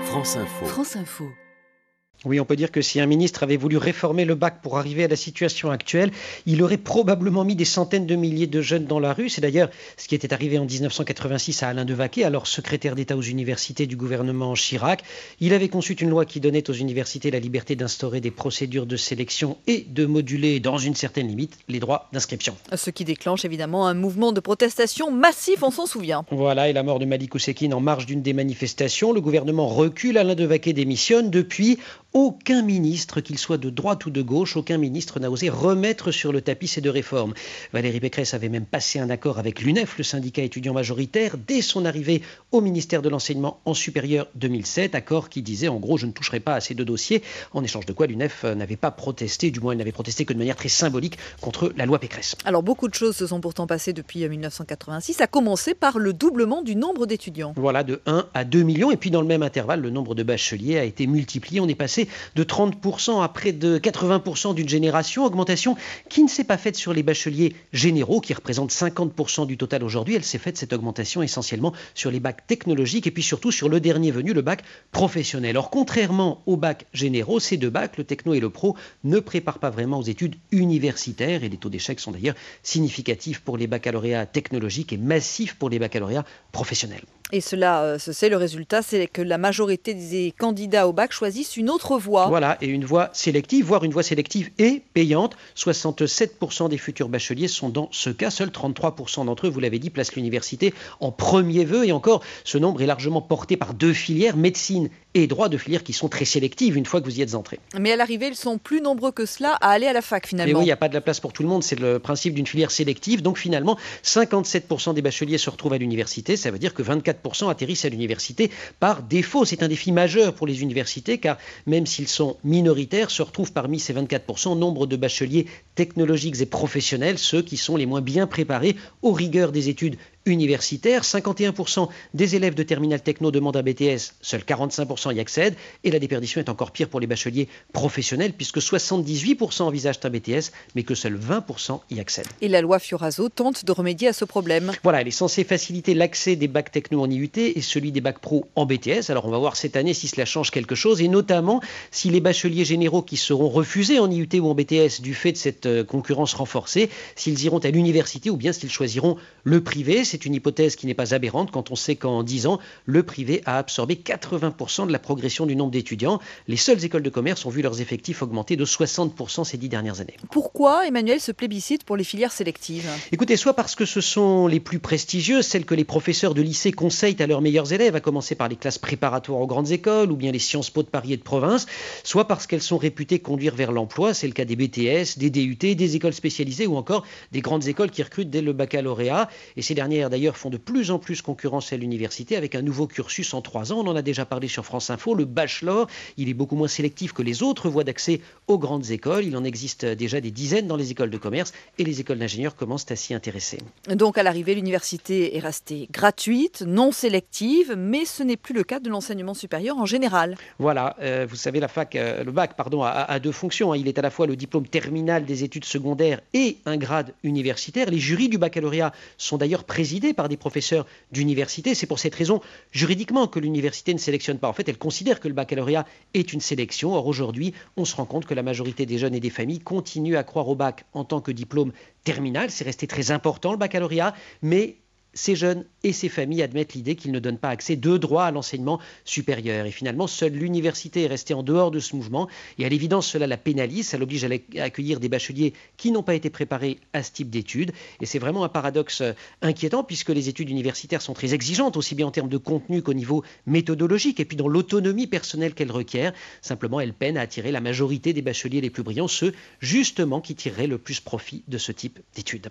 France Info. France Info. Oui, on peut dire que si un ministre avait voulu réformer le bac pour arriver à la situation actuelle, il aurait probablement mis des centaines de milliers de jeunes dans la rue. C'est d'ailleurs ce qui était arrivé en 1986 à Alain Devaquet, alors secrétaire d'État aux universités du gouvernement Chirac. Il avait conçu une loi qui donnait aux universités la liberté d'instaurer des procédures de sélection et de moduler, dans une certaine limite, les droits d'inscription. Ce qui déclenche évidemment un mouvement de protestation massif, on s'en souvient. Voilà, et la mort de Malik Oussekine en marge d'une des manifestations. Le gouvernement recule, Alain Devaquet démissionne. Depuis, aucun ministre, qu'il soit de droite ou de gauche, aucun ministre n'a osé remettre sur le tapis ces deux réformes. Valérie Pécresse avait même passé un accord avec l'UNEF, le syndicat étudiant majoritaire, dès son arrivée au ministère de l'Enseignement en supérieur 2007. Accord qui disait, en gros, je ne toucherai pas à ces deux dossiers, en échange de quoi l'UNEF n'avait pas protesté, du moins elle n'avait protesté que de manière très symbolique contre la loi Pécresse. Alors beaucoup de choses se sont pourtant passées depuis 1986, à commencer par le doublement du nombre d'étudiants. Voilà, de 1 à 2 millions, et puis dans le même intervalle, le nombre de bacheliers a été multiplié. On est passé de 30% à près de 80% d'une génération, augmentation qui ne s'est pas faite sur les bacheliers généraux, qui représentent 50% du total aujourd'hui. Elle s'est faite, cette augmentation, essentiellement sur les bacs technologiques et puis surtout sur le dernier venu, le bac professionnel. Or, contrairement aux bacs généraux, ces deux bacs, le techno et le pro, ne préparent pas vraiment aux études universitaires, et les taux d'échec sont d'ailleurs significatifs pour les baccalauréats technologiques et massifs pour les baccalauréats professionnels. Et cela, c'est le résultat, c'est que la majorité des candidats au bac choisissent une autre voie. Voilà, et une voie sélective, voire une voie sélective et payante. 67% des futurs bacheliers sont dans ce cas. Seuls 33% d'entre eux, vous l'avez dit, placent l'université en premier vœu. Et encore, ce nombre est largement porté par deux filières, médecine et droit, deux filières qui sont très sélectives une fois que vous y êtes entré. Mais à l'arrivée, ils sont plus nombreux que cela à aller à la fac finalement. Et oui, il n'y a pas de la place pour tout le monde, c'est le principe d'une filière sélective. Donc finalement, 57% des bacheliers se retrouvent à l'université. Ça veut dire que 24% atterrissent à l'université par défaut. C'est un défi majeur pour les universités, car même s'ils sont minoritaires, se retrouvent parmi ces 24% nombre de bacheliers technologiques et professionnels, ceux qui sont les moins bien préparés aux rigueurs des études universitaires. 51% des élèves de terminale techno demandent un BTS, seuls 45% y accèdent, et la déperdition est encore pire pour les bacheliers professionnels, puisque 78% envisagent un BTS, mais que seuls 20% y accèdent. Et la loi Fioraso tente de remédier à ce problème. Voilà, elle est censée faciliter l'accès des bacs techno en IUT et celui des bacs pro en BTS. Alors on va voir cette année si cela change quelque chose, et notamment si les bacheliers généraux qui seront refusés en IUT ou en BTS du fait de cette concurrence renforcée, s'ils iront à l'université ou bien s'ils choisiront le privé. C'est une hypothèse qui n'est pas aberrante quand on sait qu'en 10 ans, le privé a absorbé 80% de la progression du nombre d'étudiants. Les seules écoles de commerce ont vu leurs effectifs augmenter de 60% ces 10 dernières années. Pourquoi, Emmanuel, ce plébiscite pour les filières sélectives ? Écoutez, soit parce que ce sont les plus prestigieuses, celles que les professeurs de lycée conseillent à leurs meilleurs élèves, à commencer par les classes préparatoires aux grandes écoles ou bien les Sciences Po de Paris et de province, soit parce qu'elles sont réputées conduire vers l'emploi. C'est le cas des BTS, des DUT, des écoles spécialisées ou encore des grandes écoles qui recrutent dès le baccalauréat. Et ces dernières d'ailleurs font de plus en plus concurrence à l'université avec un nouveau cursus en 3 ans. On en a déjà parlé sur France Info, le bachelor. Il est beaucoup moins sélectif que les autres voies d'accès aux grandes écoles. Il en existe déjà des dizaines dans les écoles de commerce et les écoles d'ingénieurs commencent à s'y intéresser. Donc à l'arrivée, l'université est restée gratuite, non sélective, mais ce n'est plus le cas de l'enseignement supérieur en général. Voilà, vous savez, le bac a deux fonctions. Il est à la fois le diplôme terminal des études secondaires et un grade universitaire. Les jurys du baccalauréat sont d'ailleurs présidés par des professeurs d'université. C'est pour cette raison, juridiquement, que l'université ne sélectionne pas. En fait, elle considère que le baccalauréat est une sélection. Or, aujourd'hui, on se rend compte que la majorité des jeunes et des familles continuent à croire au bac en tant que diplôme terminal. C'est resté très important, le baccalauréat, mais ces jeunes et ces familles admettent l'idée qu'ils ne donnent pas accès de droit à l'enseignement supérieur. Et finalement, seule l'université est restée en dehors de ce mouvement. Et à l'évidence, cela la pénalise. Ça l'oblige à accueillir des bacheliers qui n'ont pas été préparés à ce type d'études. Et c'est vraiment un paradoxe inquiétant puisque les études universitaires sont très exigeantes, aussi bien en termes de contenu qu'au niveau méthodologique et puis dans l'autonomie personnelle qu'elles requièrent. Simplement, elles peinent à attirer la majorité des bacheliers les plus brillants, ceux justement qui tireraient le plus profit de ce type d'études.